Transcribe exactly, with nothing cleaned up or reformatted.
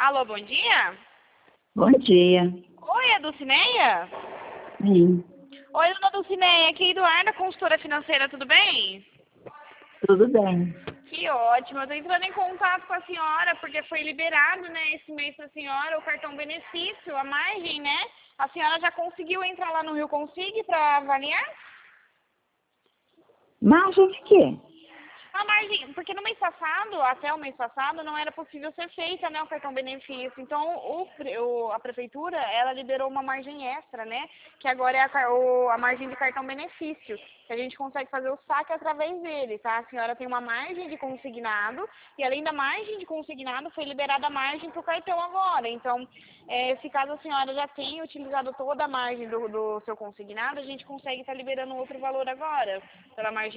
Alô, bom dia? Bom dia. Oi, é a Dulcineia? Sim, Oi, dona Dulcineia, aqui é Eduarda, consultora financeira, tudo bem? tudo bem. Que ótimo, eu tô entrando em contato com a senhora porque foi liberado, né, esse mês pra senhora o cartão benefício, a margem, né? A senhora já conseguiu entrar lá no Rio Consig pra avaliar? Margem de quê? A margem, porque no mês passado, até o mês passado, não era possível ser feita, né, o cartão benefício. Então, o, pre- o- a prefeitura, ela liberou uma margem extra, né, que agora é a, car- o- a margem de cartão benefício, que a gente consegue fazer o saque através dele, tá? A senhora tem uma margem de consignado e, além da margem de consignado, foi liberada a margem para o cartão agora. Então, é, se caso a senhora já tenha utilizado toda a margem do, do seu consignado, a gente consegue estar liberando outro valor agora, pela margem